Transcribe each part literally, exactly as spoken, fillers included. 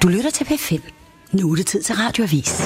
Du lytter til P fem. Nu er det tid til Radioavis.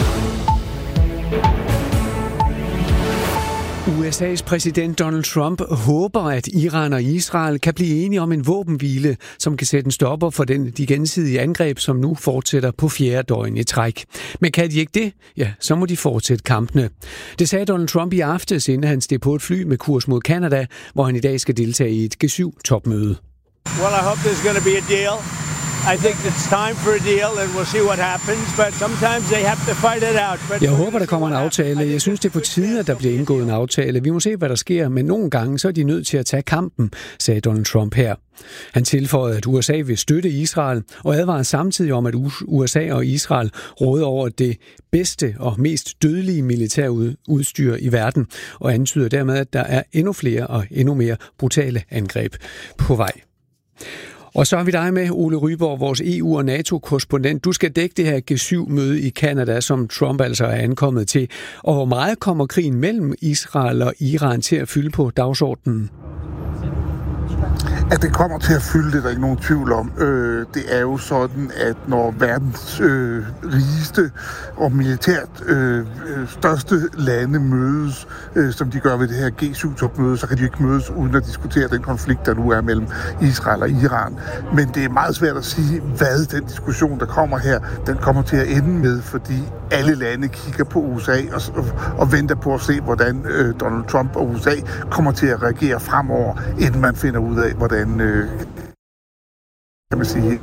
U S A's præsident Donald Trump håber, at Iran og Israel kan blive enige om en våbenhvile, som kan sætte en stopper for den, de gensidige angreb, som nu fortsætter på fjerde døgn i træk. Men kan de ikke det? Ja, så må de fortsætte kampene. Det sagde Donald Trump i aftes, inden han steg på et fly med kurs mod Canada, hvor han i dag skal deltage i et G syv topmøde. Well, I hope there's going to be a deal. I think it's time for a deal, and we'll see what happens, but sometimes they have to fight it out. But Jeg håber, der kommer en aftale. Jeg synes, det er på tide, at der bliver indgået en aftale. Vi må se, hvad der sker, men nogle gange så er de nødt til at tage kampen, sagde Donald Trump her. Han tilføjede, at U S A vil støtte Israel, og advarede samtidig om, at U S A og Israel råder over det bedste og mest dødelige militærudstyr i verden, og antyder dermed, at der er endnu flere og endnu mere brutale angreb på vej. Og så har vi dig med, Ole Ryborg, vores E U- og NATO-korrespondent. Du skal dække det her G syv møde i Canada, som Trump altså er ankommet til. Og hvor meget kommer krigen mellem Israel og Iran til at fylde på dagsordenen? At det kommer til at fylde, det er der ikke nogen tvivl om. Øh, det er jo sådan, at når verdens øh, rigeste og militært øh, største lande mødes, øh, som de gør ved det her G syv topmøde, så kan de ikke mødes uden at diskutere den konflikt, der nu er mellem Israel og Iran. Men det er meget svært at sige, hvad den diskussion, der kommer her, den kommer til at ende med, fordi alle lande kigger på U S A og, og, og venter på at se, hvordan øh, Donald Trump og U S A kommer til at reagere fremover, inden man finder ud af, hvordan øh, kan man sige.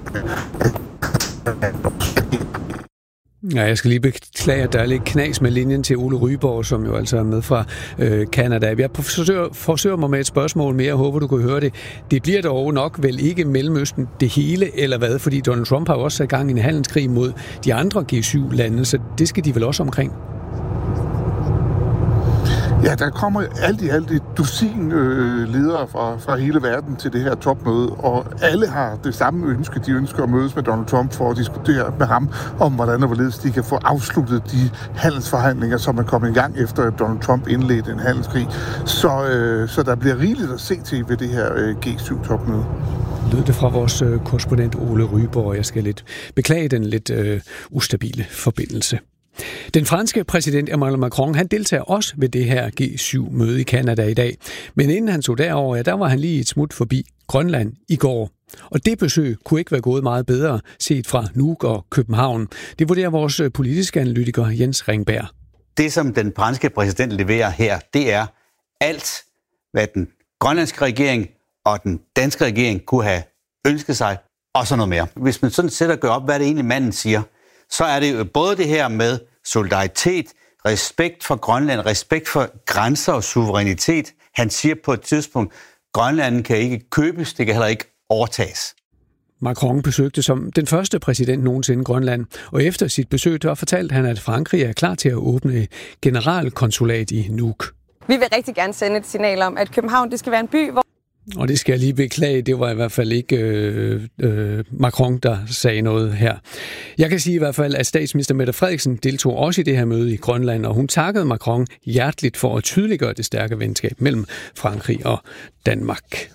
Ja, jeg skal lige beklage, at der er lidt knas med linjen til Ole Ryborg, som jo altså er med fra øh, Canada. Jeg forsøger, forsøger mig med et spørgsmål mere, jeg håber, du kan høre det. Det bliver dog nok vel ikke Mellemøsten det hele, eller hvad? Fordi Donald Trump har jo også sat gang i en handelskrig mod de andre G syv lande, så det skal de vel også omkring? Ja, der kommer alt i alt et dusin øh, ledere fra, fra hele verden til det her topmøde, og alle har det samme ønske. De ønsker at mødes med Donald Trump for at diskutere med ham om, hvordan og hvorledes de kan få afsluttet de handelsforhandlinger, som er kommet i gang efter, at Donald Trump indledte en handelskrig. Så, øh, så der bliver rigeligt at se til ved det her øh, G syv topmøde. Lød det fra vores øh, korrespondent Ole Ryborg. Jeg skal lidt beklage den lidt øh, ustabile forbindelse. Den franske præsident Emmanuel Macron, han deltager også ved det her G syv møde i Canada i dag. Men inden han tog derover, ja, der var han lige et smut forbi Grønland i går. Og det besøg kunne ikke være gået meget bedre, set fra Nuuk og København. Det vurderer vores politiske analytiker Jens Ringberg. Det, som den franske præsident leverer her, det er alt, hvad den grønlandske regering og den danske regering kunne have ønsket sig, og så noget mere. Hvis man sådan sætter og gør op, hvad det egentlig manden siger, så er det jo både det her med solidaritet, respekt for Grønland, respekt for grænser og suverænitet. Han siger på et tidspunkt, Grønland kan ikke købes, det kan heller ikke overtages. Macron besøgte som den første præsident nogensinde Grønland, og efter sit besøg der fortalte han, at Frankrig er klar til at åbne generalkonsulat i Nuuk. Vi vil rigtig gerne sende et signal om, at København det skal være en by, hvor... Og det skal jeg lige beklage, det var i hvert fald ikke øh, øh, Macron, der sagde noget her. Jeg kan sige i hvert fald, at statsminister Mette Frederiksen deltog også i det her møde i Grønland, og hun takkede Macron hjerteligt for at tydeliggøre det stærke venskab mellem Frankrig og Danmark.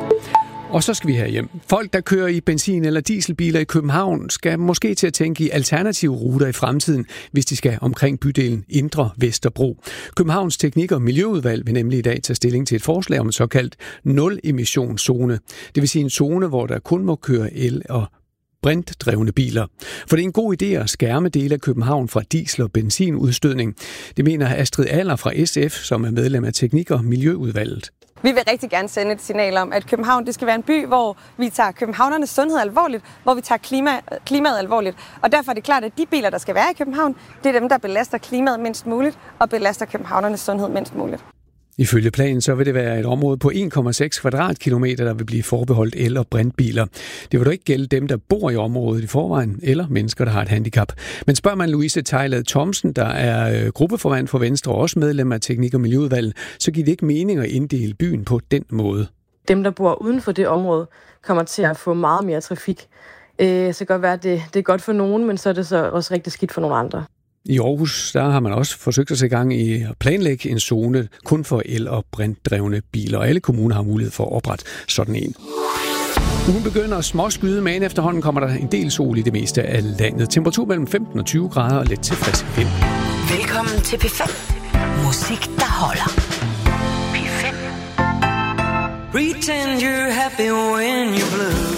Og så skal vi herhjem. Folk, der kører i benzin- eller dieselbiler i København, skal måske til at tænke i alternative ruter i fremtiden, hvis de skal omkring bydelen Indre Vesterbro. Københavns Teknik- og Miljøudvalg vil nemlig i dag tage stilling til et forslag om en såkaldt nul-emissionszone. Det vil sige en zone, hvor der kun må køre el- og brintdrevne biler. For det er en god idé at skærme dele af København fra diesel- og benzinudstødning. Det mener Astrid Aller fra S F, som er medlem af Teknik- og Miljøudvalget. Vi vil rigtig gerne sende et signal om, at København det skal være en by, hvor vi tager københavnernes sundhed alvorligt, hvor vi tager klima, klimaet alvorligt. Og derfor er det klart, at de biler, der skal være i København, det er dem, der belaster klimaet mindst muligt og belaster københavnernes sundhed mindst muligt. Ifølge planen så vil det være et område på en komma seks kvadratkilometer, der vil blive forbeholdt el- og brintbiler. Det vil dog ikke gælde dem, der bor i området i forvejen, eller mennesker, der har et handicap. Men spørger man Louise Tejlad Thomsen, der er gruppeformand for Venstre og også medlem af Teknik- og Miljøudvalget, så giver det ikke mening at inddele byen på den måde. Dem, der bor uden for det område, kommer til at få meget mere trafik. Så det kan godt være, at det, det er godt for nogen, men så er det så også rigtig skidt for nogle andre. I Aarhus der har man også forsøgt at sætte gang i at planlægge en zone kun for el- og brintdrevne biler, og alle kommuner har mulighed for at oprette sådan en. Ugen begynder at småskyde, men efterhånden kommer der en del sol i det meste af landet. Temperatur mellem femten og tyve grader og let til frisk vind. Velkommen til P fem. Musik, der holder. P fem. Pretend you're happy when you're blue.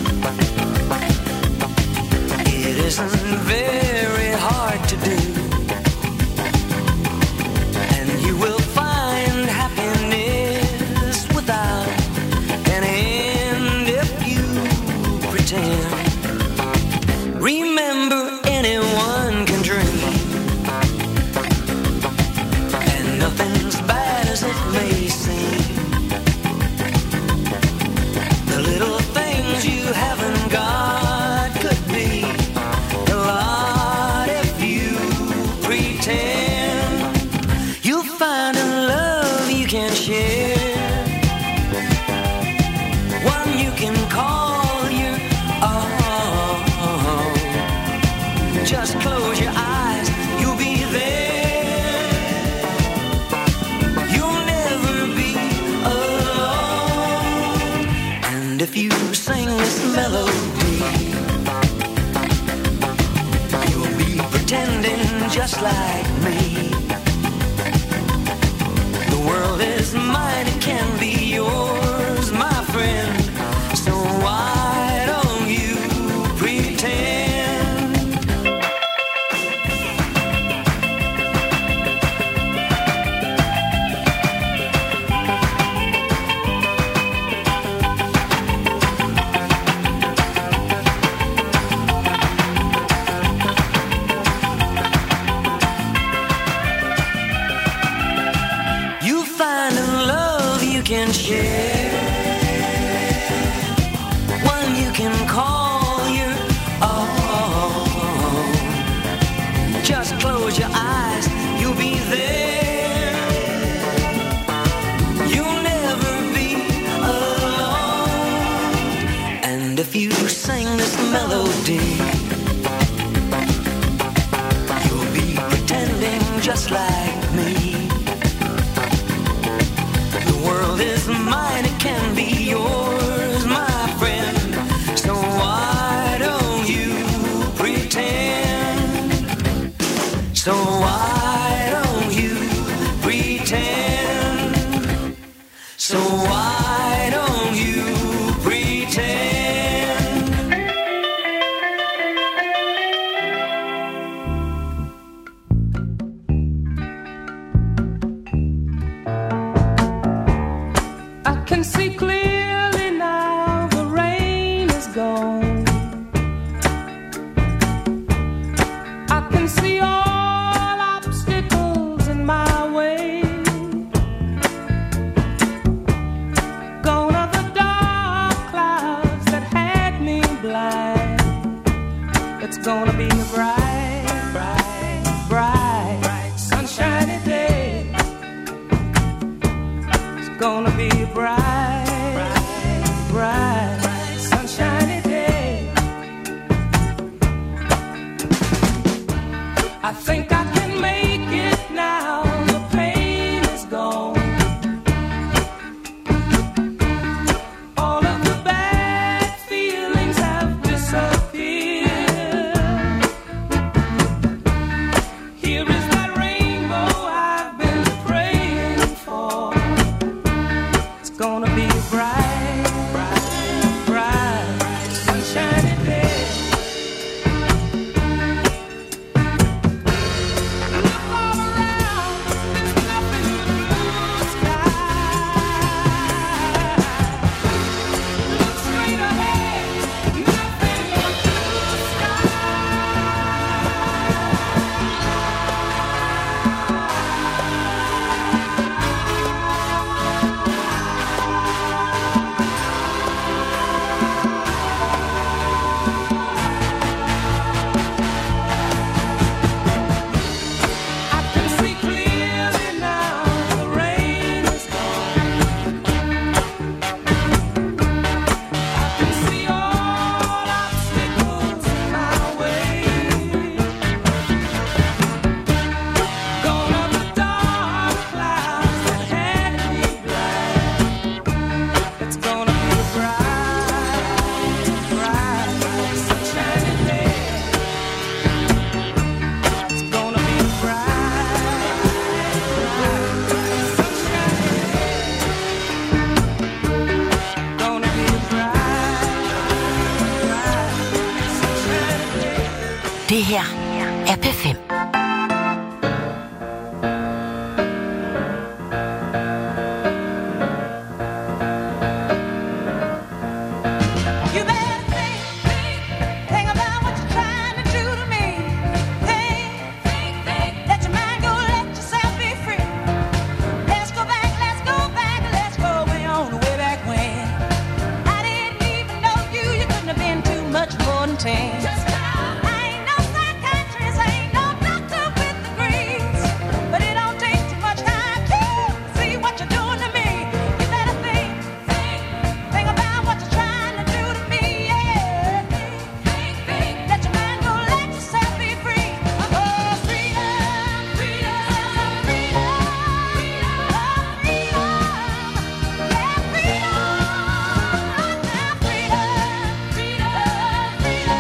It isn't very hard to do. And you will find happiness without an end if you pretend. Remember, anyone can dream, and nothing's bad as it may seem. The little things you haven't got could be a lot if you pretend. You'll find a love you can share, one you can call your own. Just close your eyes, you'll be there. You'll never be alone. And if you sing this melody, you'll be pretending just like me. The world is mine, it can be yours, my friend. So why don't you pretend? You find a love you can share, one you can call your own. Just close your eyes, you'll be there. You'll never be alone. And if you sing this melody, you'll be pretending just like me. The world is mine, it can be yours, my friend. So why don't you pretend? So why don't you pretend? So why don't you pretend? I can see clearly now the rain is gone. I can see all obstacles in my way. Gone are the dark clouds that had me blind. It's gonna be a bright, bright, bright, bright, sunshiny day. It's gonna be a bright, bright, bright, bright, sunshiny day. I think I can make it now. The pain is gone. All of the bad feelings have disappeared. Here is that rainbow I've been praying for. It's gonna be a bright, bright, bright, bright, sunshiny day. Look all around, there's nothing but blue sky. Look straight ahead, nothing but blue sky. Det her er P fem. Just I ain't no psychiatrist, I ain't no doctor with degrees, but it don't take too much time to see what you're doing to me. You better think, think, think about what you're trying to do to me. Yeah, think, think, let your mind go, let yourself be free. Oh, freedom, freedom, freedom, freedom, freedom, yeah, freedom, now freedom, freedom, freedom.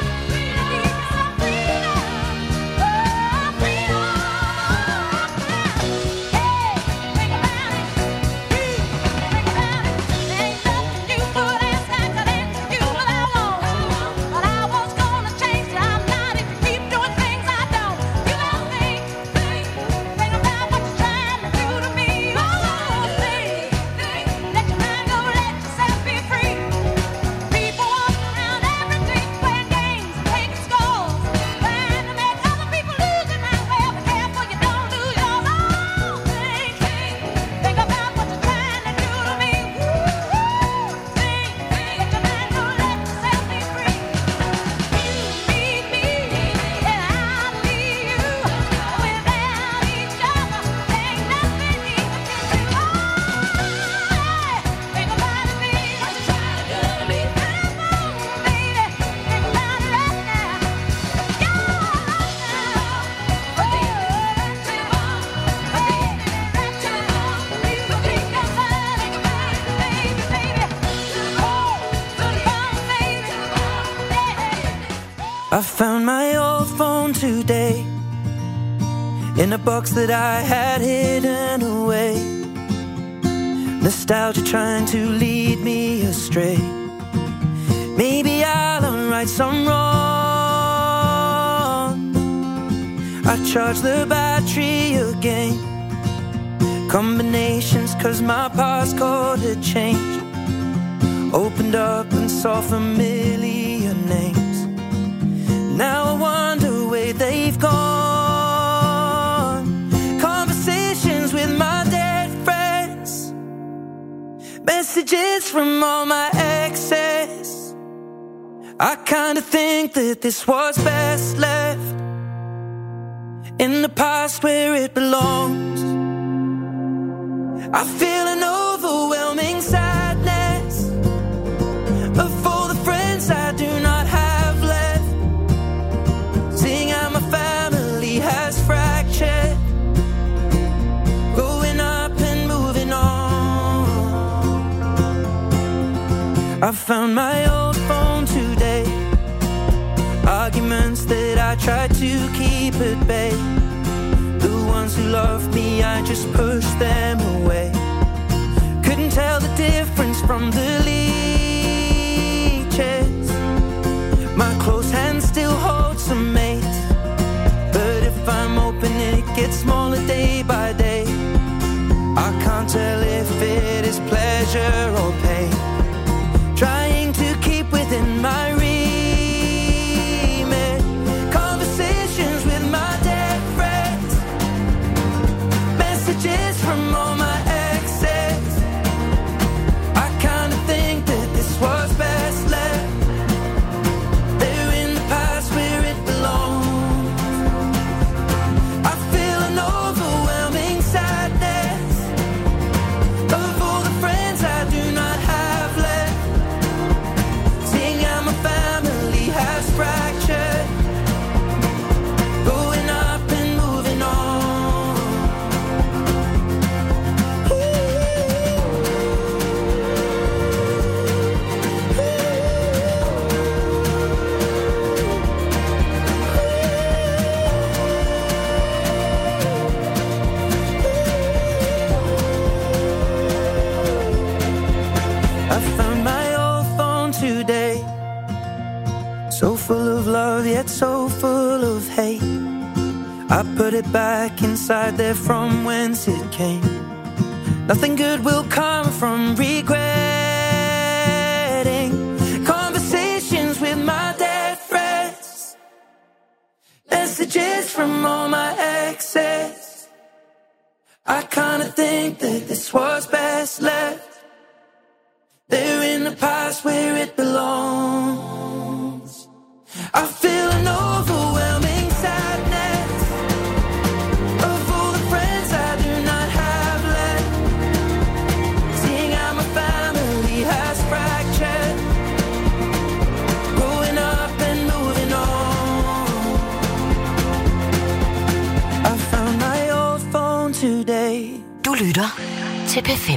I found my old phone today in a box that I had hidden away. Nostalgia trying to lead me astray. Maybe I'll unright some wrong. I charge the battery again. Combinations cause my passcode had changed. Opened up and saw familiar names. Now I wonder where they've gone. Conversations with my dead friends. Messages from all my exes. I kinda think that this was best left in the past where it belongs. I feel an overwhelming sadness of all the friends I do not have left. Seeing how my family has fractured, growing up and moving on. I found my old phone today. Arguments that I tried to keep at bay. The ones who loved me, I just pushed them away. Couldn't tell the difference from the leeches. My close hand still holds some mates, but if I'm open it gets smaller day by day. I can't tell if it is pleasure or pain. Trying to keep within my remit. Conversations with my dead friends. Messages from all my exes. I kinda think that this was best left there in the past where it belongs. I feel an overwhelming sadness of all the friends I do not full of love, yet so full of hate. I put it back inside there from whence it came. Nothing good will come from regretting conversations with my dead friends, messages from all my exes. I kinda think that this was best left there in the past where it belongs. I feel an overwhelming sadness of all the friends I do not have left, seeing how my family has fractured, growing up and moving on. I found my old phone today. Du lytter til P fem.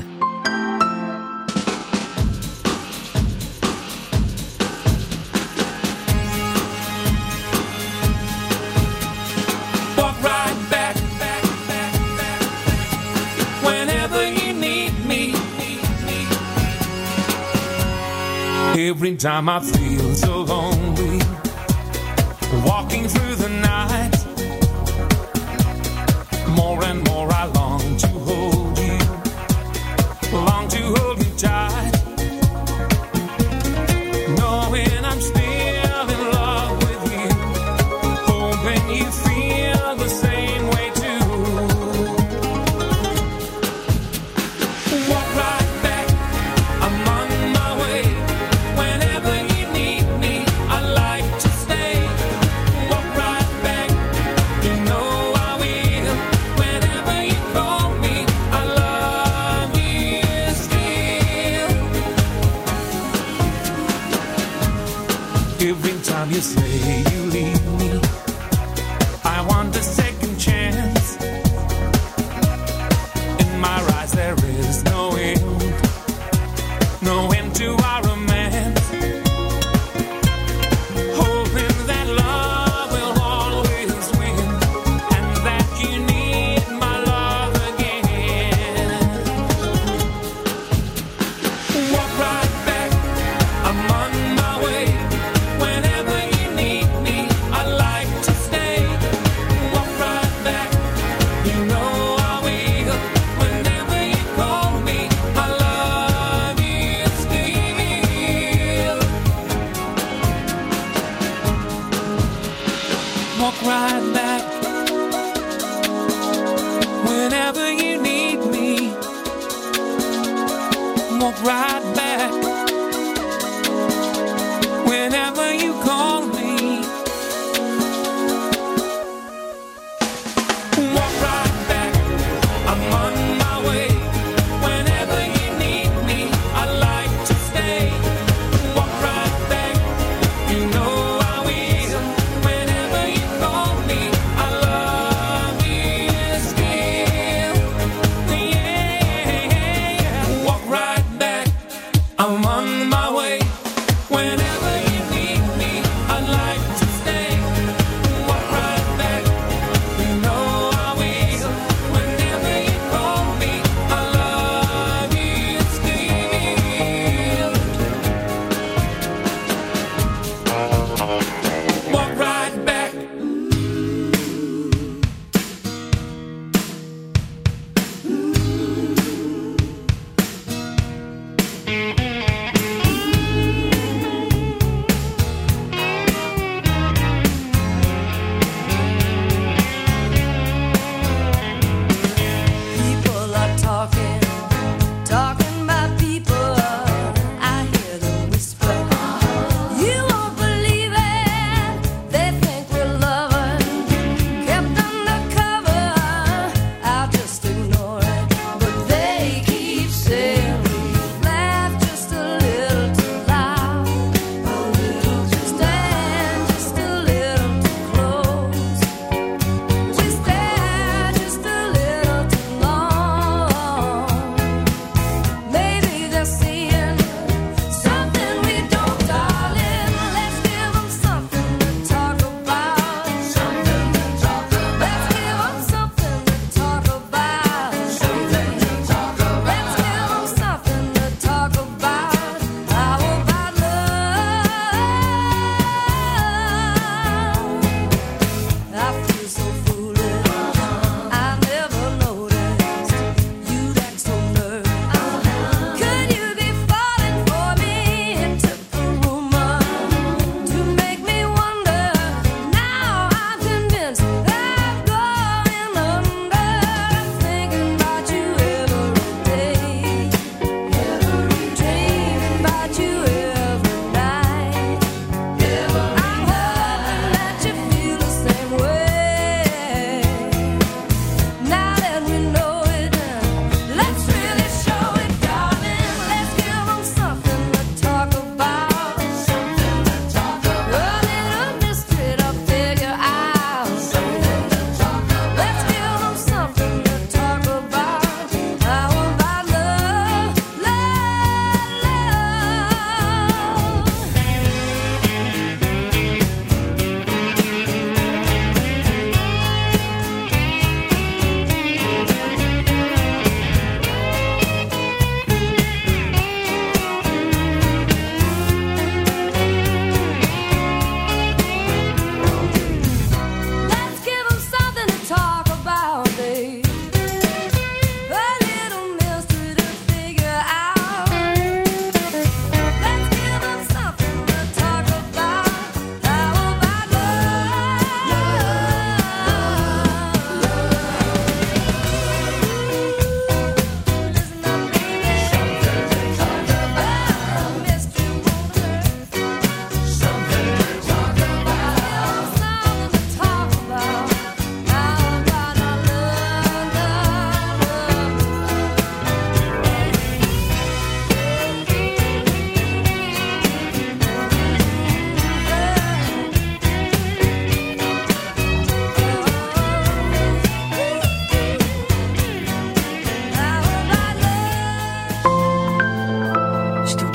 Every time I feel so lonely, walking through the night, more and more I long to hold you, long to hold you tight, knowing I'm still in love with you, hoping you feel the same way too. Walk right back, I'm on my way. Whenever you need me, I like to stay. Walk right back, you know I will. Whenever you call me, I love you still. Every time you say you leave me, I want a second chance. In my eyes there is no end, no end to our romance. Hoping that love will always win, and that you need my love again. Walk right back, I'm on my way. Whenever you need me, I like to stay. Walk right back, you know I will. Whenever you call me, I love you still. Walk right back, whenever you need me. Walk right back, whenever you call me. Walk right back, I'm on my way. Whenever you need me, I like to stay. Walk right back, you know I will. Whenever you call me, I love you still. Yeah, walk right back,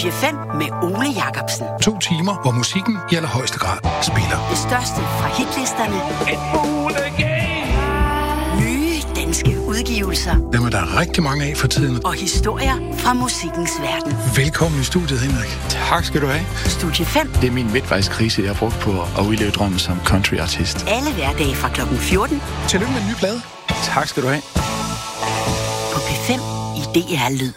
Studie fem med Ole Jacobsen. To timer, hvor musikken i allerhøjeste grad spiller. Det største fra hitlisterne. Nye danske udgivelser. Dem er der rigtig mange af for tiden. Og historier fra musikkens verden. Velkommen i studiet, Henrik. Tak skal du have. Studie fem. Det er min midtvejskrise, jeg har brugt på at udleve drømmen som countryartist. Alle hverdage fra klokken fjorten. Tillykke med den nye plade. Tak skal du have. På P fem i D R Lyd.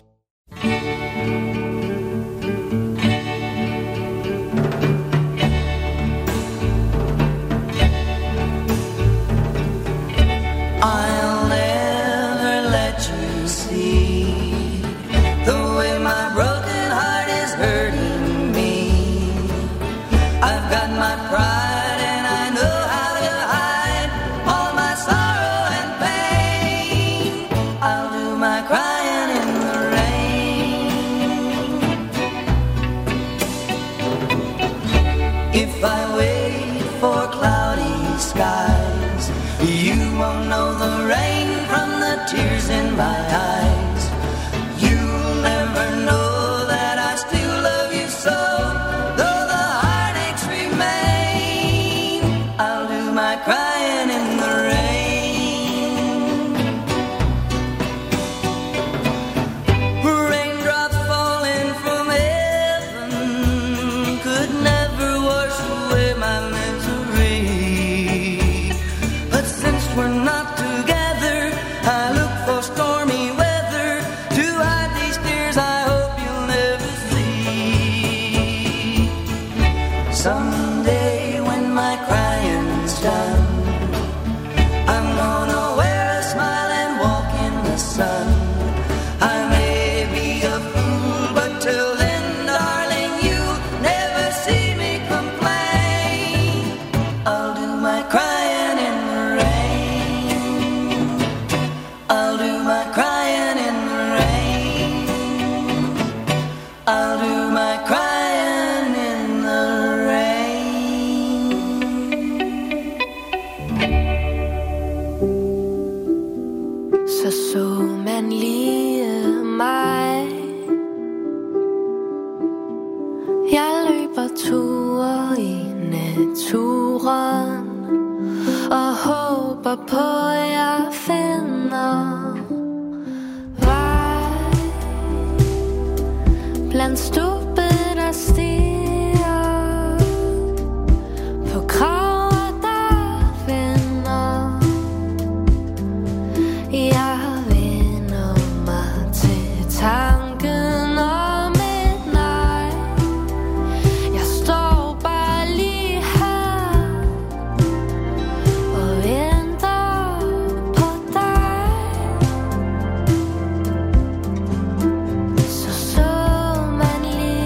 I'll never let you see the way my broken heart is hurting me. I've got my pride and I know how to hide all my sorrow and pain. I'll do my crying in the rain. If I wait for cloudy skies, you won't know the rain from the tears in my eyes. You'll never know that I still love you so, though the heartaches remain. I'll do my crying in the rain. Raindrops falling from heaven could never wash away my misery. But since we're not together, I look for stormy weather to hide these tears I hope you'll never see. Someday when my crying's done, I'm gonna wear a smile and walk in the sun. I may be a fool, but till then, darling, you'll never see me complain. I'll do my crying in the rain. I'll do my crying in the rain. I'll do my crying in the rain. Så så man lige mig. Jeg løber ture i naturen og håber på, at jeg finder vej blandt stubbe, der stiger på kraver, der vender. Jeg vender mig til tanken om et nej. Jeg står bare lige her og venter på dig. Så så man lige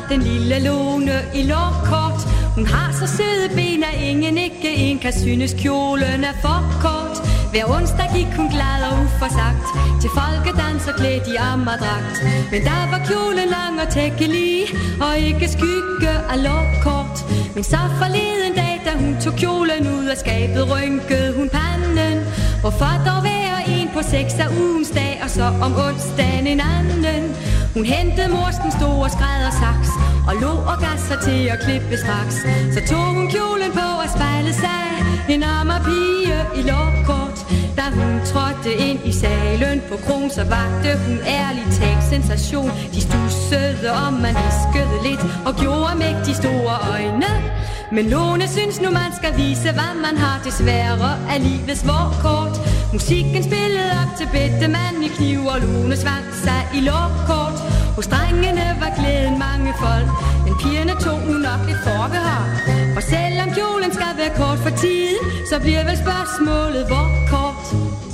den lille Lone i lårkort. Hun har så søde ben, at ingen ikke en kan synes kjolen er for kort. Hver onsdag gik hun glad og uforsagt til folkedans og klædt i ammerdragt. Men der var kjolen lang og tækkelig og ikke skygge af lårkort. Men så forleden dag, da hun tog kjolen ud af skabet, rynkede hun panden. Hvorfor dog være en på seks af ugens dag, og så om onsdagen en anden? Hun hentede mors den store skræddersaks og lå og gav sig til at klippe straks. Så tog hun kjolen på og spejlede sig, en armer pige i lårkort. Da hun trådte ind i salen på Kron, så vagte hun ærligt talt sensation. De stussede, og man viskede lidt og gjorde mægtig store øjne. Men Lone synes nu man skal vise, hvad man har, desværre af livets vorkort. Musikken spillede op til bedemand i kniv, og Lone svang sig i lårkort. Hos drengene var glæden mangefold, men pigerne tog nu nok lidt forbehold. Og selvom kjolen skal være kort for tiden, så bliver vel spørgsmålet hvor kort.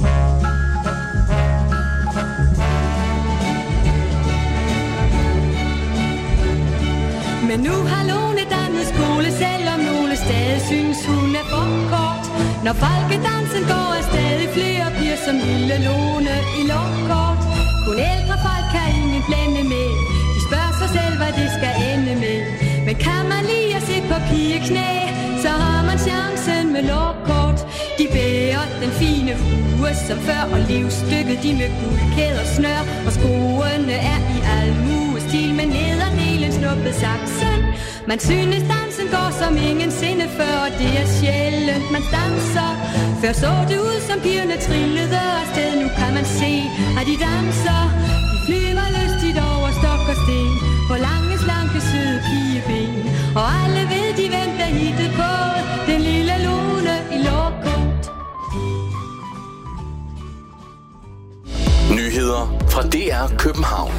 Men nu har Lone dannet skole, selvom nogle stadig synes hun er for kort. Når folkedansen går, er stadig flere piger som lille Lone i lårkort. Kun ældre folk kan ingen blende med, de spørger sig selv, hvad det skal ende med. Men kan man lige at se på pigeknæ, så har man chancen med lårkort. De bærer den fine hue som før, og livsstykket de med guldkæder snør. Og skoene er i almuestil, med nederdelen snuppet saksen. Man synes dansen går som ingen sinde før, og det er sjældent man danser. Før så det ud som pigerne trillede afsted, nu kan man se at de danser. De flyver lystigt over stok og sten, på lange slanke søde pigeben. Og alle ved de venter hittet på den lille Lone i lårkort. Nyheder fra D R København.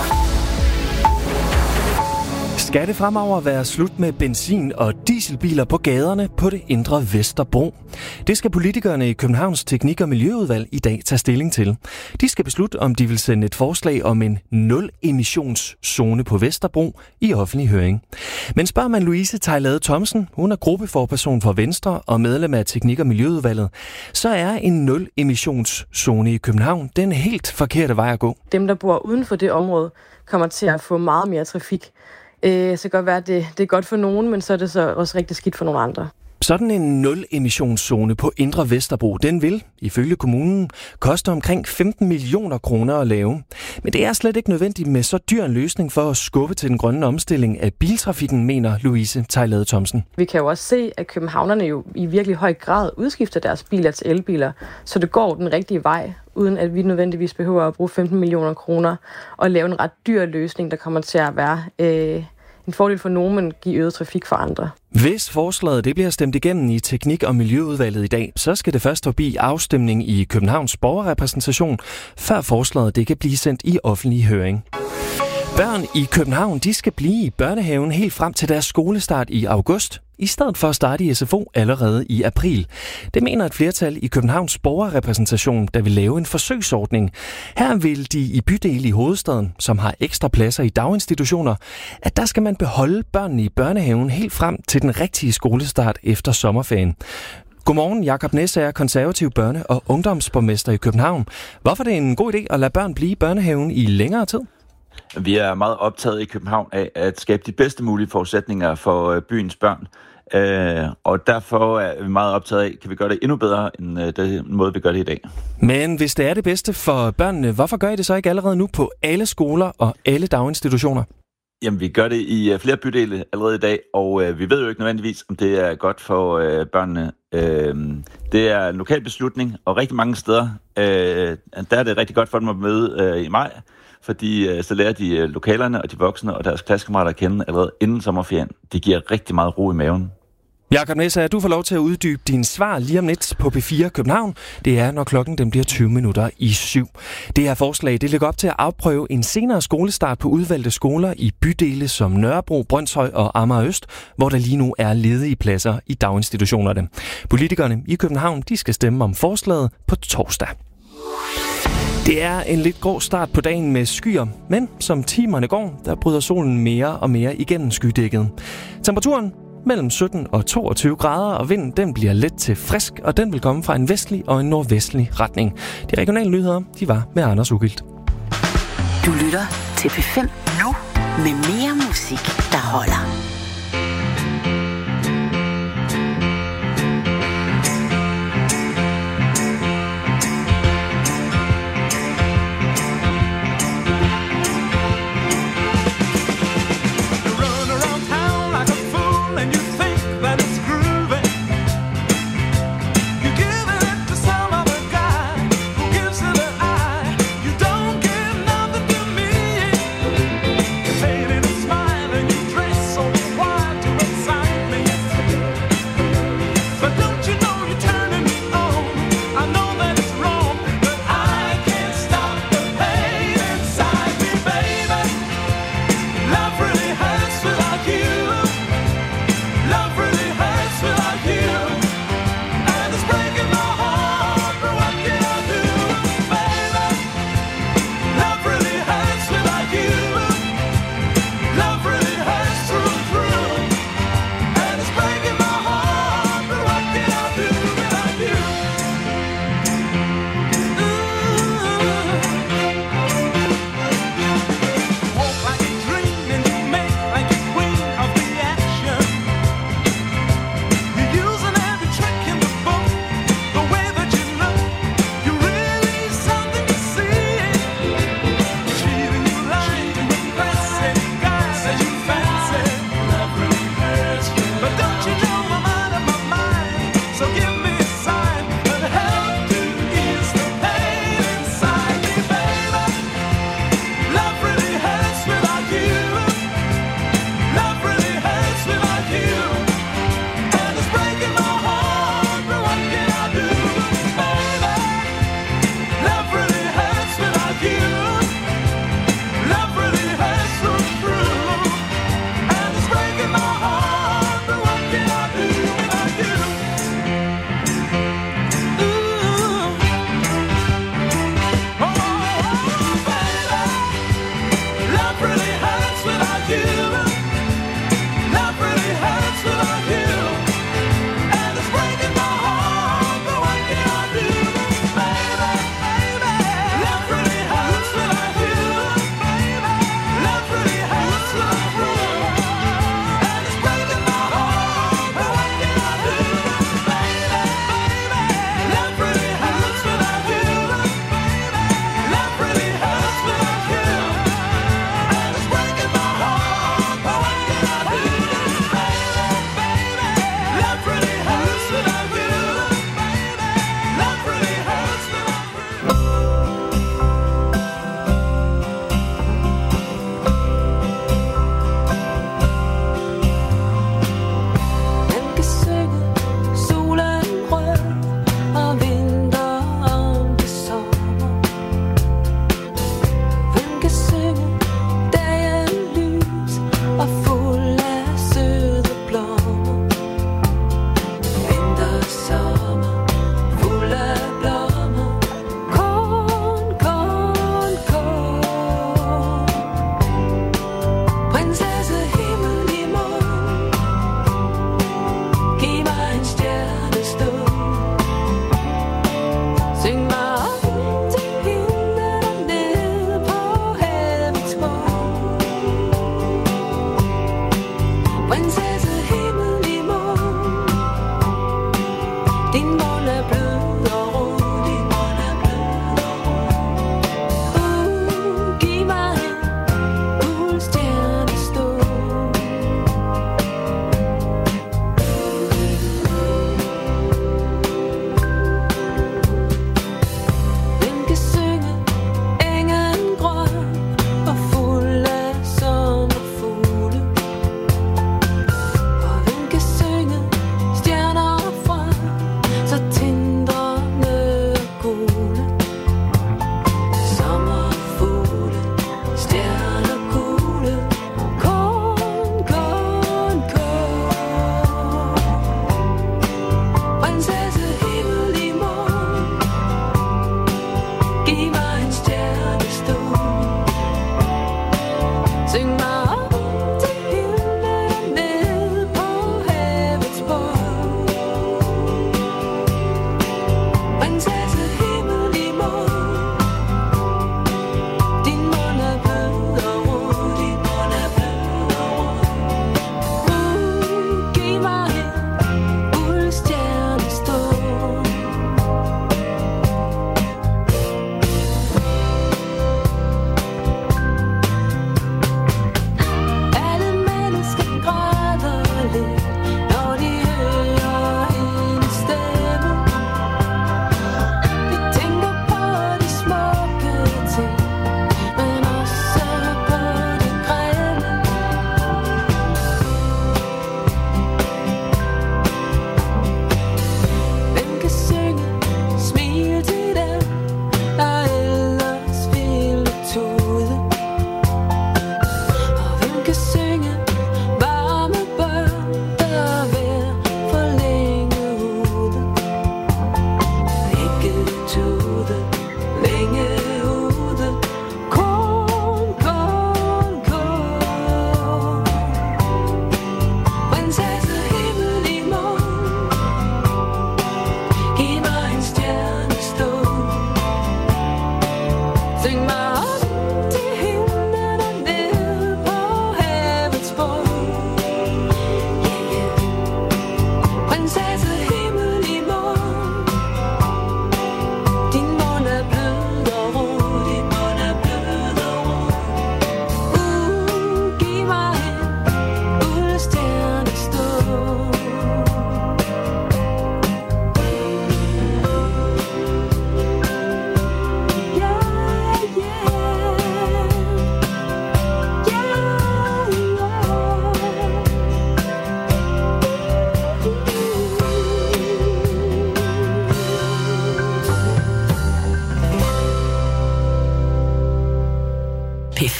Skal det fremover være slut med benzin- og dieselbiler på gaderne på det indre Vesterbro? Det skal politikerne i Københavns Teknik- og Miljøudvalg i dag tage stilling til. De skal beslutte, om de vil sende et forslag om en nul-emissionszone på Vesterbro i offentlig høring. Men spørger man Louise Tejlade Thomsen, hun er gruppeforperson for Venstre og medlem af Teknik- og Miljøudvalget, så er en nul-emissionszone i København den helt forkerte vej at gå. Dem, der bor uden for det område, kommer til at få meget mere trafik. Så kan godt være, at det, det er godt for nogen, men så er det så også rigtig skidt for nogle andre. Sådan en nul-emissionszone på indre Vesterbro, den vil, ifølge kommunen, koste omkring femten millioner kroner at lave. Men det er slet ikke nødvendigt med så dyr en løsning for at skubbe til den grønne omstilling af biltrafikken, mener Louise Tejlade Thomsen. Vi kan jo også se, at københavnerne jo i virkelig høj grad udskifter deres biler til elbiler, så det går den rigtige vej, uden at vi nødvendigvis behøver at bruge femten millioner kroner og lave en ret dyr løsning, der kommer til at være øh, en fordel for nogen, men give øget trafik for andre. Hvis forslaget det bliver stemt igennem i Teknik- og Miljøudvalget i dag, så skal det først forbi afstemning i Københavns borgerrepræsentation, før forslaget det kan blive sendt i offentlig høring. Børn i København de skal blive i børnehaven helt frem til deres skolestart i august, i stedet for at starte i S F O allerede i april. Det mener et flertal i Københavns borgerrepræsentation, der vil lave en forsøgsordning. Her vil de i bydel i hovedstaden, som har ekstra pladser i daginstitutioner, at der skal man beholde børnene i børnehaven helt frem til den rigtige skolestart efter sommerferien. Godmorgen, Jakob Næsager, konservativ børne- og ungdomsborgmester i København. Hvorfor er det en god idé at lade børn blive i børnehaven i længere tid? Vi er meget optaget i København af at skabe de bedste mulige forudsætninger for byens børn. Og derfor er vi meget optaget af, kan vi gøre det endnu bedre end den måde, vi gør det i dag. Men hvis det er det bedste for børnene, hvorfor gør I det så ikke allerede nu på alle skoler og alle daginstitutioner? Jamen, vi gør det i flere bydele allerede i dag, og øh, vi ved jo ikke nødvendigvis, om det er godt for øh, børnene. Øh, det er en lokal beslutning, og rigtig mange steder, øh, der er det rigtig godt for dem at møde øh, i maj, fordi øh, så lærer de øh, lokalerne og de voksne og deres klassekammerater at kende allerede inden sommerferien. Det giver rigtig meget ro i maven. Jakob Næsager, du får lov til at uddybe din svar lige om lidt på P fire København. Det er, når klokken den bliver tyve minutter i syv. Det her forslag det ligger op til at afprøve en senere skolestart på udvalgte skoler i bydele som Nørrebro, Brønshøj og Amager Øst, hvor der lige nu er ledige pladser i daginstitutionerne. Politikerne i København de skal stemme om forslaget på torsdag. Det er en lidt grå start på dagen med skyer, men som timerne går, der bryder solen mere og mere igennem skydækket. Temperaturen mellem sytten og toogtyve grader, og vinden den bliver let til frisk, og den vil komme fra en vestlig og en nordvestlig retning. De regionale nyheder, de var med Anders Ugilt. Du lytter til P fem nu med mere musik, der holder. So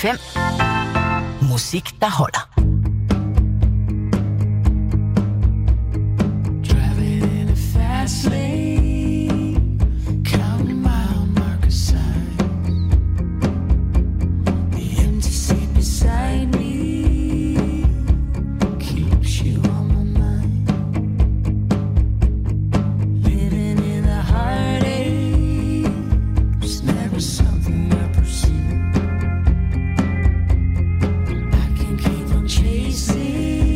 fem. Musik, der holder. Fast lane, counting mile marker signs. The empty seat beside me keeps you on my mind. Living in a heartache was never something I pursued. I can keep on chasing.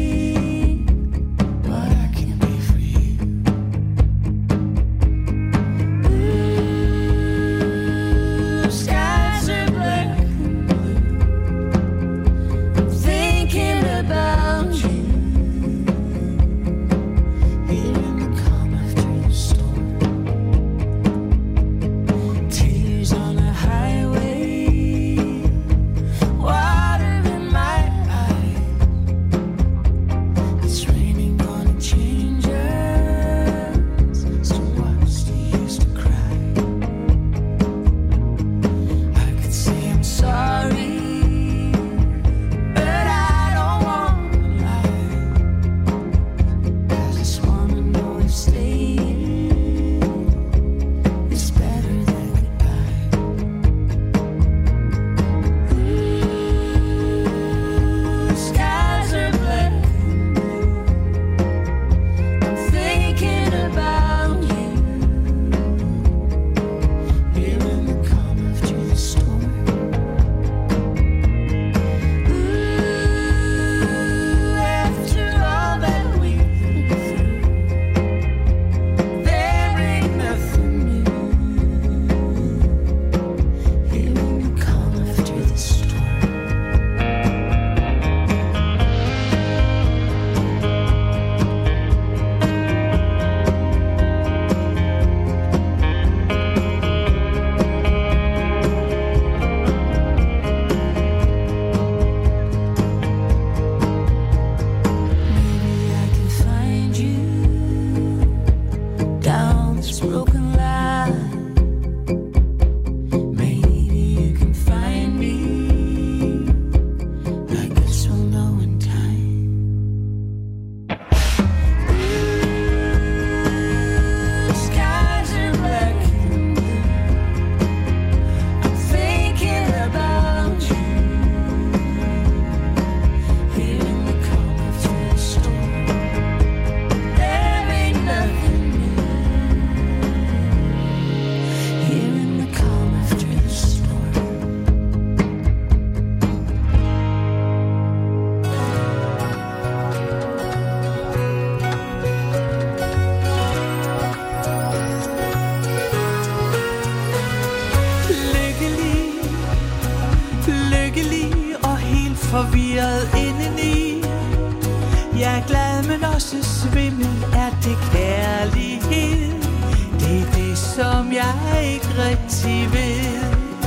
forvirret indeni. Jeg er glad, men også svimmel. Er det kærlighed? Det er det, som jeg ikke rigtig ved.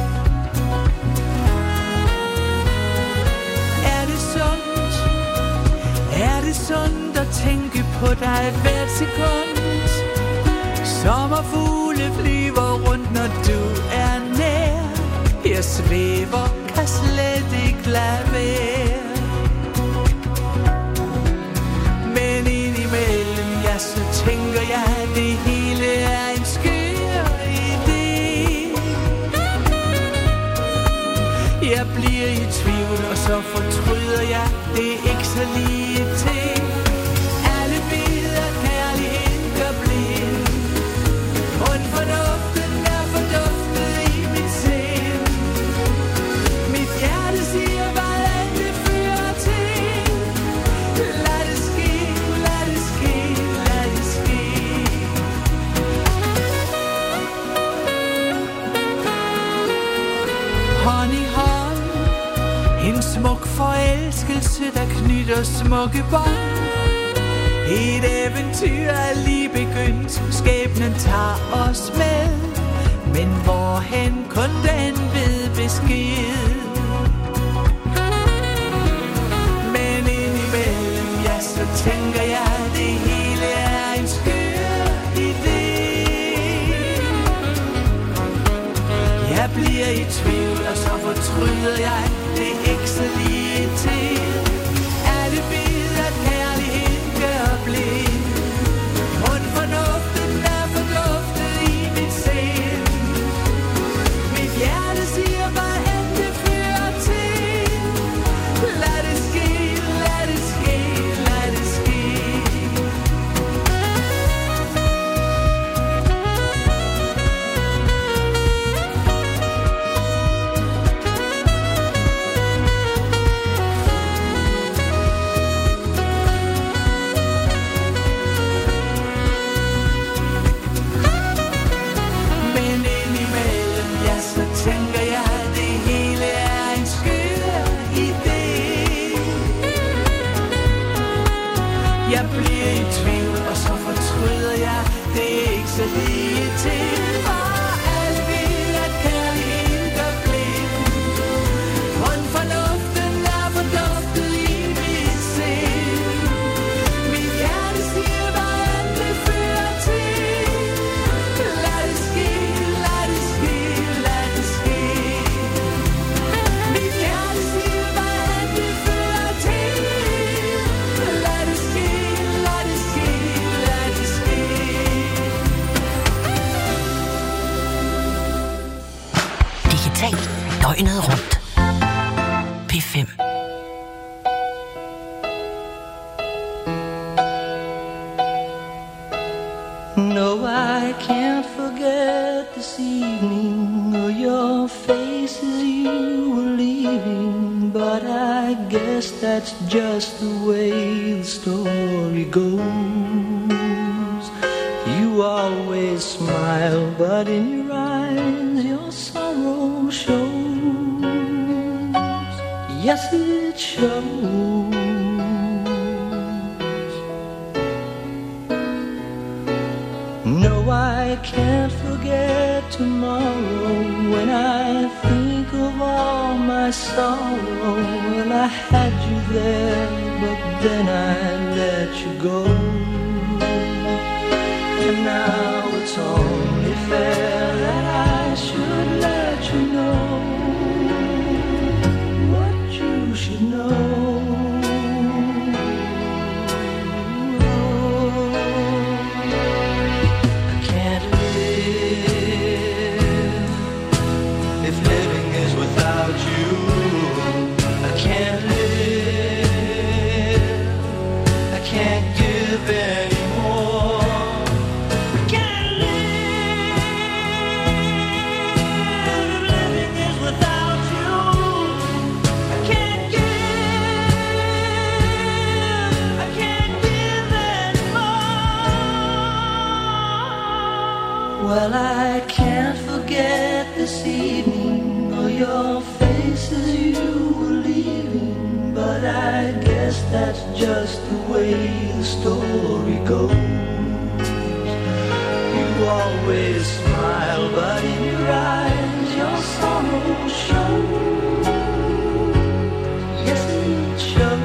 Er det sundt? Er det sundt at tænke på dig hvert sekund? Sommerfugle flyver rundt, når du er nær. Jeg svæver, kan slet ikke lade være. Men indimellem, ja, så tænker jeg, at det hele er en skør idé. Jeg bliver i tvivl, og så fortryder jeg, det er ikke så lige til. Alle ved, at kærligheden gør blind. Und fornuften er forduftet i mit sind. Mit hjerte siger, hvad alt det fører til. Lad det ske, lad det ske, lad det ske. Hånd i hånd, en smuk forelskelse, der knytter smukke bånd. Et eventyr er lige begyndt, skæbnen tager os med. Men hvorhen kun den ved besked. Men indimellem, ja, så tænker jeg, det hele er en skør idé. Jeg bliver i tvivl, og så fortryder jeg, det det er ikke så lige til. For alle vil, at kærligheden gør blind. Grøn fornuften er forduftet i mit sind. Mit hjerte siger, hvad end det fører til. Lad det ske, lad det ske, lad det ske. Mit hjerte siger, hvad end det fører til. Lad det ske, lad det ske, lad det ske. Digital døgnet rundt. P fem. No, I can't forget this evening or your face as you were leaving. But I guess that's just the way the story goes. You always smile, but in your eyes your sorrow shows. Yes, it shows. No, I can't forget tomorrow when I think of all my sorrow. Well, I had you there, but then I let you go. And now it's only fair that I should let you know what you should know. Well, I can't forget this evening or your face as you were leaving. But I guess that's just the way the story goes. You always smile, but in your eyes your sorrow shows. Yes, it shows.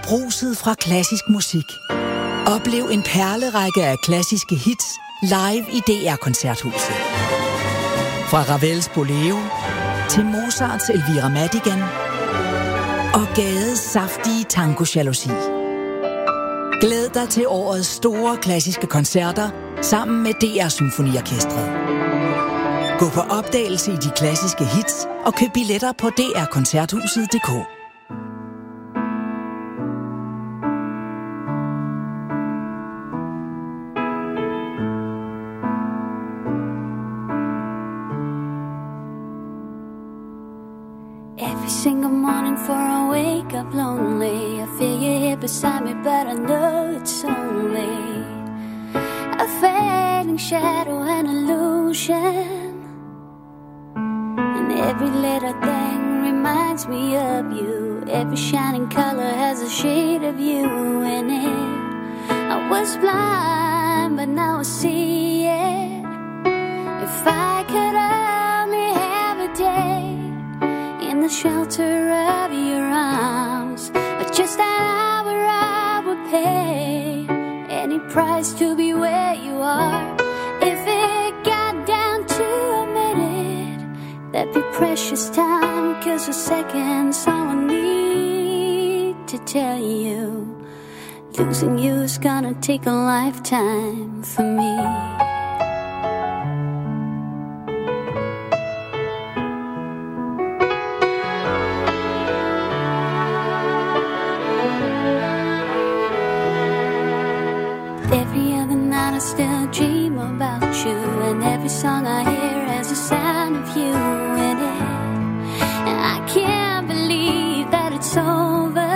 bruset fra klassisk musik. Oplev en perlerække af klassiske hits live i D R-koncerthuset. Fra Ravels Bolero til Mozarts Elvira Madigan og Gades saftige tango jalousi. Glæd dig til årets store klassiske koncerter sammen med D R Symfoniorkestret. Gå på opdagelse i de klassiske hits og køb billetter på d r koncerthuset punktum d k. Every single morning before I wake up lonely, I feel you here beside me, but I know it's only a fading shadow and illusion. And every little thing reminds me of you. Every shining color has a shade of you in it. I was blind, but now I see it. If I could only have a day in the shelter of your arms, or just an hour, I would pay any price to be where you are. If it got down to a minute, that'd be precious time, 'cause a second's all I need to tell you. Losing you is gonna take a lifetime for me. Every other night I still dream about you, and every song I hear has a sound of you in it. And I can't believe that it's over.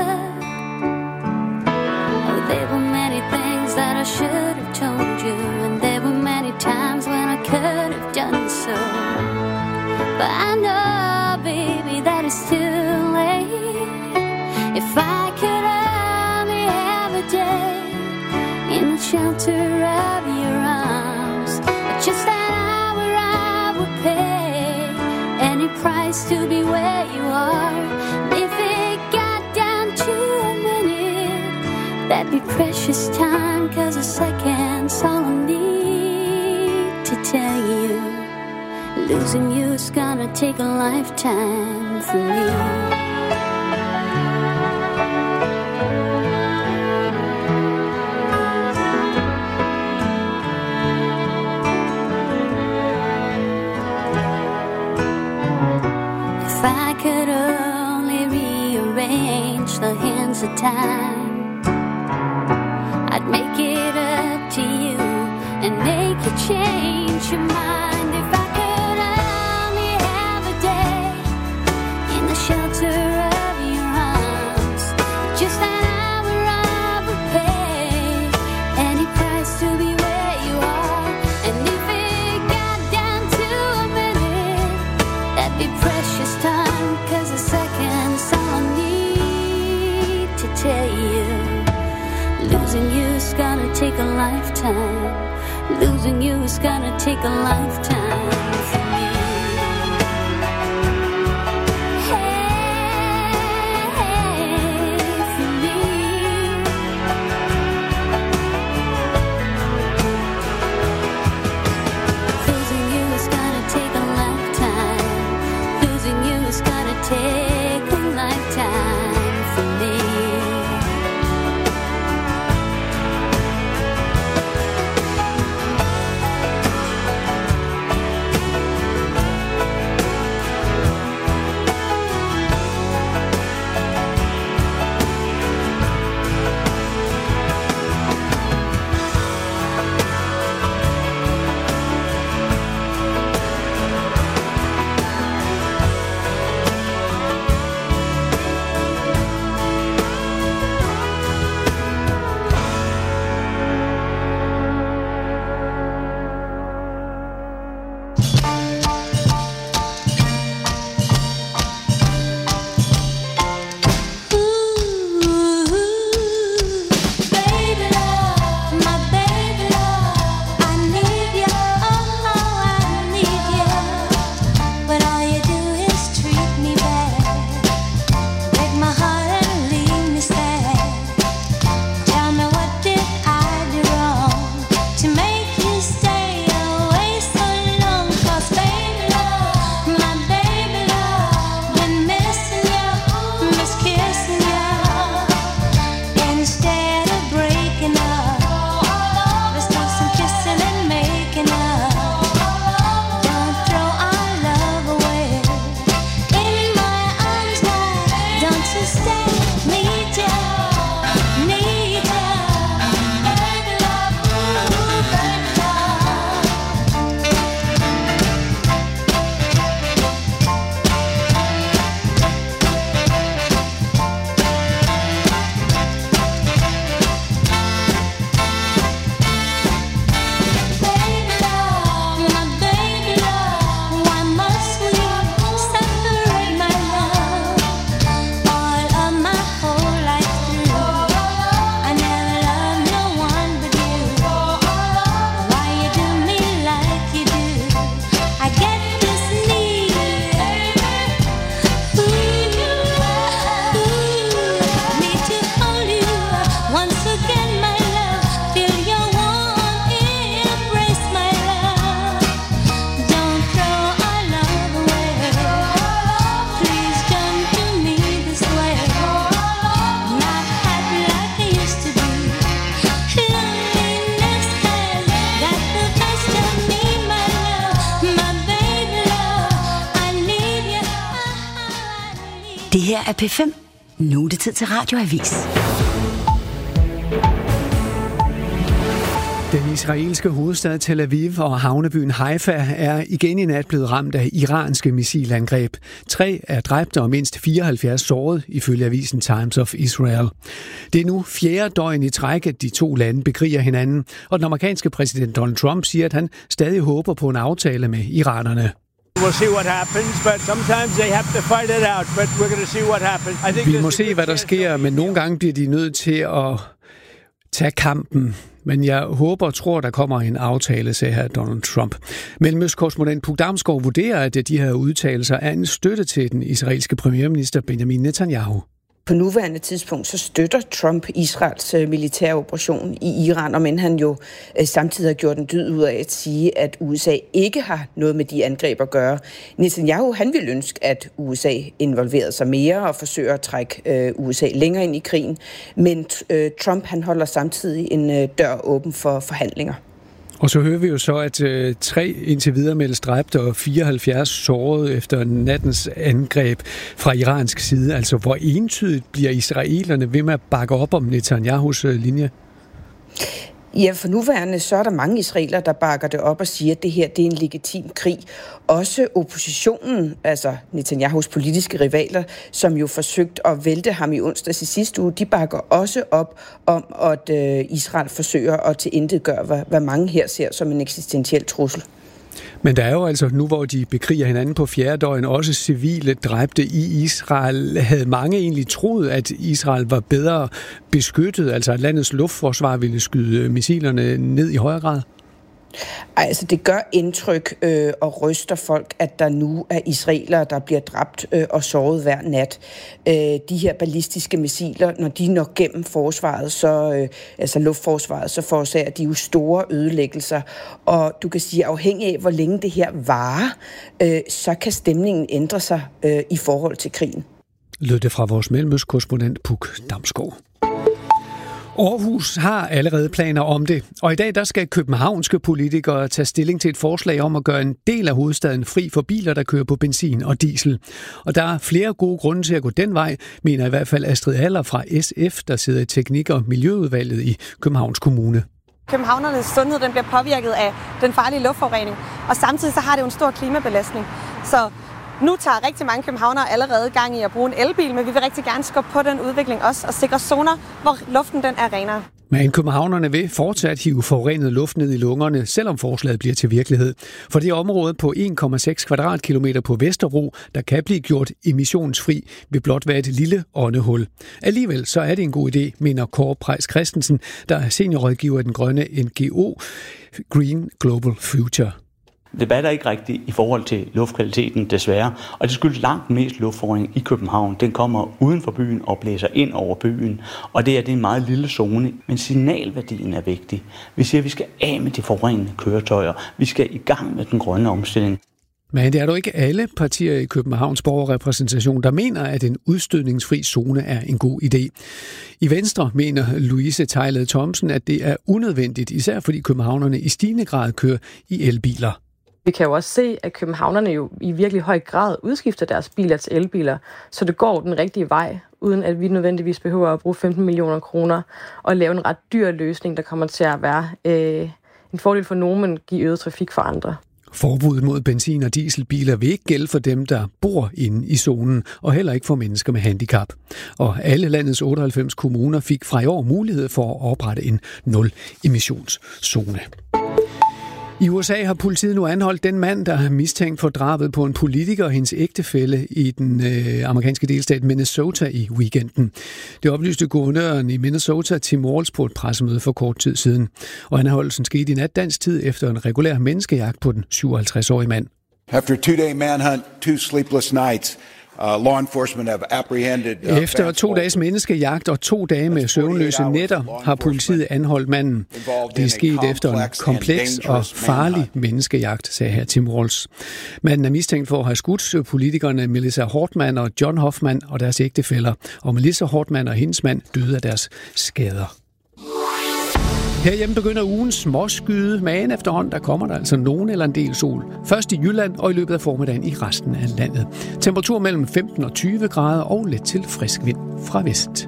Oh, there were many things that I should have told you, and there were many times when I could have done so. But I know, baby, that it's too late. If I could only have a day in the shelter of your arms, just an hour, I would pay any price to be where you are. If it got down to a minute, that'd be precious time, 'cause a second's all I need to tell you. Losing you is gonna take a lifetime for me. If I could only rearrange the hands of time, I'd make it up to you and make you change your mind. If I could only have a day in the shelter of your arms, just an hour, I would pay any price to be where you are. And if it got down to a minute, that'd be precious time, 'cause a second's all I need to tell you. Losing you is gonna take a lifetime. Losing you is gonna take a lifetime for me. Hey, for me. Losing you is gonna take a lifetime. Losing you is gonna take a lifetime for me. Det her er P fem. Nu er det tid til Radioavis. Den israelske hovedstad Tel Aviv og havnebyen Haifa er igen i nat blevet ramt af iranske missilangreb. Tre er dræbt og mindst fireoghalvfjerds såret, ifølge avisen Times of Israel. Det er nu fjerde døgn i træk, at de to lande bekriger hinanden, og den amerikanske præsident Donald Trump siger, at han stadig håber på en aftale med iranerne. We'll see what happens, but sometimes they have to fight it out, but we're going to see what happens. I think Vi må se, hvad der sker, men nogle gange bliver de nødt til at tage kampen. Men jeg håber og tror, der kommer en aftale, sagde her Donald Trump. Mellemøstkorrespondent Puk Damsgaard vurderer, at de her udtalelser er en støtte til den israelske premierminister Benjamin Netanyahu. På nuværende tidspunkt så støtter Trump Israels militære operation i Iran, og men han jo samtidig har gjort en dyd ud af at sige, at U S A ikke har noget med de angreb at gøre. Netanyahu, han vil ønske, at U S A involverede sig mere og forsøger at trække U S A længere ind i krigen, men Trump han holder samtidig en dør åben for forhandlinger. Og så hører vi jo så, at øh, tre indtil videre meldes dræbte og fireoghalvfjerds såret efter nattens angreb fra iransk side. Altså, hvor entydigt bliver israelerne ved med at bakke op om Netanyahus øh, linje? Ja, for nuværende så er der mange israelere, der bakker det op og siger, at det her det er en legitim krig. Også oppositionen, altså Netanyahus politiske rivaler, som jo forsøgte at vælte ham i onsdags i sidste uge, de bakker også op om, at øh, Israel forsøger at tilintetgøre, hvad, hvad mange her ser som en eksistentiel trussel. Men der er jo altså nu, hvor de bekriger hinanden på fjerde døgn, også civile dræbte i Israel. Havde mange egentlig troet, at Israel var bedre beskyttet, altså at landets luftforsvar ville skyde missilerne ned i højere grad? Altså, det gør indtryk øh, og ryster folk, at der nu er israelere, der bliver dræbt øh, og såret hver nat. Øh, de her ballistiske missiler, når de når gennem forsvaret, så, øh, altså luftforsvaret, så forårsager de jo store ødelæggelser. Og du kan sige, afhængig af, hvor længe det her varer, øh, så kan stemningen ændre sig øh, i forhold til krigen. Lød det fra vores mellemøstkorrespondent Puk Damsgaard. Aarhus har allerede planer om det, og i dag der skal københavnske politikere tage stilling til et forslag om at gøre en del af hovedstaden fri for biler, der kører på benzin og diesel. Og der er flere gode grunde til at gå den vej, mener i hvert fald Astrid Haller fra S F, der sidder i teknik- og miljøudvalget i Københavns Kommune. Københavnernes sundhed den bliver påvirket af den farlige luftforurening, og samtidig så har det jo en stor klimabelastning. Så nu tager rigtig mange københavnere allerede gang i at bruge en elbil, men vi vil rigtig gerne skubbe på den udvikling også og sikre zoner, hvor luften den er renere. Men københavnerne vil fortsat hive forurenet luft ned i lungerne, selvom forslaget bliver til virkelighed. For det område på en komma seks kvadratkilometer på Vesterbro, der kan blive gjort emissionsfri, vil blot være et lille åndehul. Alligevel så er det en god idé, mener Kåre Preis Christensen, der er seniorrådgiver i den grønne N G O Green Global Future. Det batter ikke rigtigt i forhold til luftkvaliteten, desværre. Og det skyldes langt mest luftforurening i København. Den kommer uden for byen og blæser ind over byen. Og det er, det er en meget lille zone, men signalværdien er vigtig. Vi siger, at vi skal af med de forurenende køretøjer. Vi skal i gang med den grønne omstilling. Men det er dog ikke alle partier i Københavns borgerrepræsentation, der mener, at en udstødningsfri zone er en god idé. I Venstre mener Louise Tejlede Thomsen, at det er unødvendigt, især fordi københavnerne i stigende grad kører i elbiler. Vi kan jo også se, at københavnerne jo i virkelig høj grad udskifter deres biler til elbiler, så det går den rigtige vej, uden at vi nødvendigvis behøver at bruge femten millioner kroner og lave en ret dyr løsning, der kommer til at være øh, en fordel for nogen, men give øget trafik for andre. Forbuddet mod benzin- og dieselbiler vil ikke gælde for dem, der bor inde i zonen, og heller ikke for mennesker med handicap. Og alle landets otteoghalvfems kommuner fik fra i år mulighed for at oprette en nul-emissionszone. I U S A har politiet nu anholdt den mand, der er mistænkt for drabet på en politiker og hendes ægtefælle i den øh, amerikanske delstat Minnesota i weekenden. Det oplyste guvernøren i Minnesota, Tim Walz, på et pressemøde for kort tid siden. Og anholdelsen skete i nat dansk tid efter en regulær menneskejagt på den syvoghalvtreds-årige mand. After a two-day manhunt, two sleepless nights, Uh, law enforcement have apprehended, uh, Efter to dages menneskejagt og to dage med søvnløse nætter har politiet anholdt manden. Det er sket efter en kompleks og farlig menneskejagt, sagde her Tim Walz. Manden er mistænkt for at have skudt politikerne Melissa Hortman og John Hoffman og deres ægtefæller, og Melissa Hortman og hendes mand døde af deres skader. Herhjemme begynder ugen småskyde, men efterhånden der kommer der altså nogen eller en del sol. Først i Jylland og i løbet af formiddagen i resten af landet. Temperatur mellem femten og tyve grader og let til frisk vind fra vest.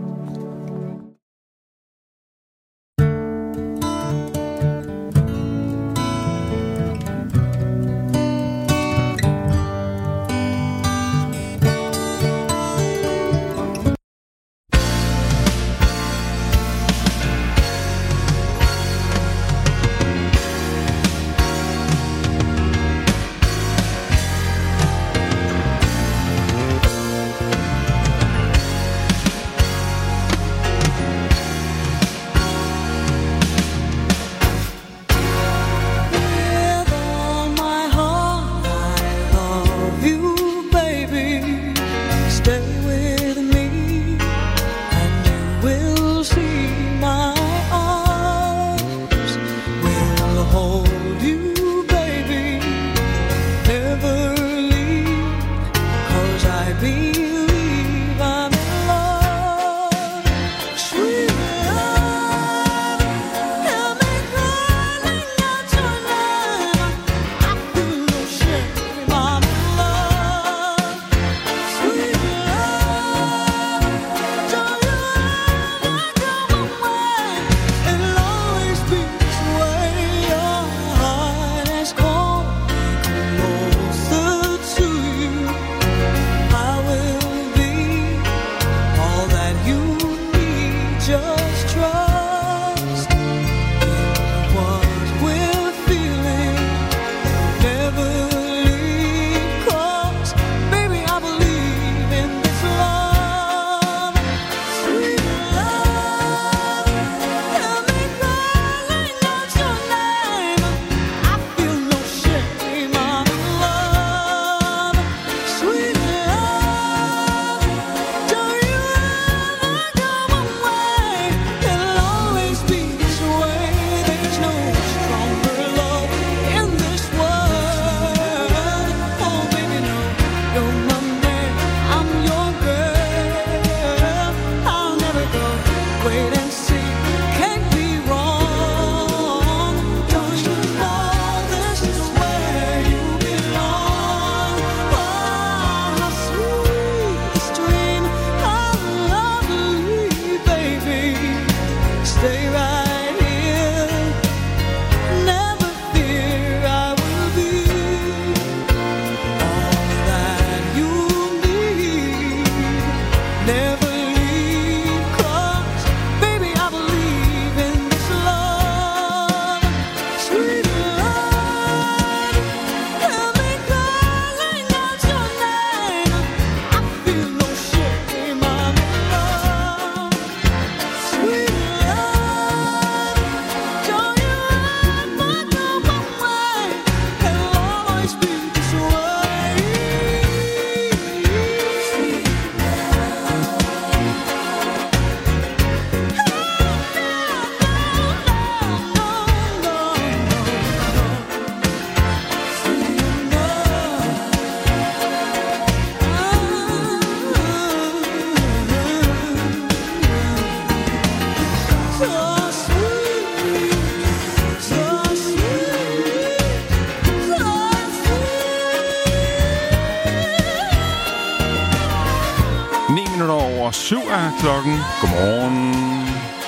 syv er klokken. Godmorgen.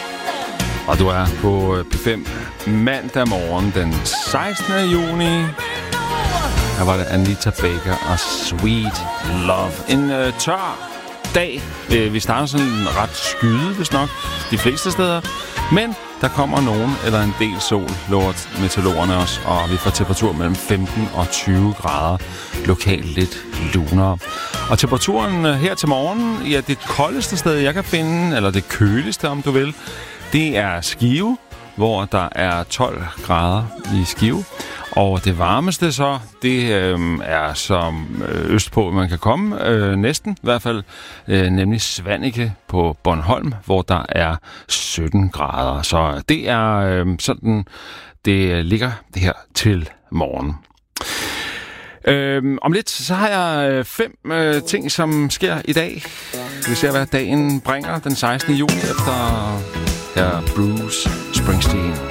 Og du er på P fem mandag morgen den sekstende juni. Her var det Anita Baker og Sweet Love. En øh, tør dag. Øh, vi starter sådan ret skyde, hvis nok, de fleste steder. Men der kommer nogen eller en del sol, lover meteorologerne os, og vi får temperatur mellem femten og tyve grader. Lokalt lidt lunere. Og temperaturen her til morgen, ja, det koldeste sted, jeg kan finde, eller det køligste, om du vil, det er Skive, hvor der er tolv grader i Skive. Og det varmeste så, det øh, er som øh, østpå, man kan komme, øh, næsten i hvert fald, øh, nemlig Svanike på Bornholm, hvor der er sytten grader. Så det er øh, sådan, det ligger det her til morgen. Øh, om lidt, så har jeg fem øh, ting, som sker i dag. Vi ser, hvad dagen bringer den sekstende juni efter her Bruce Springsteen.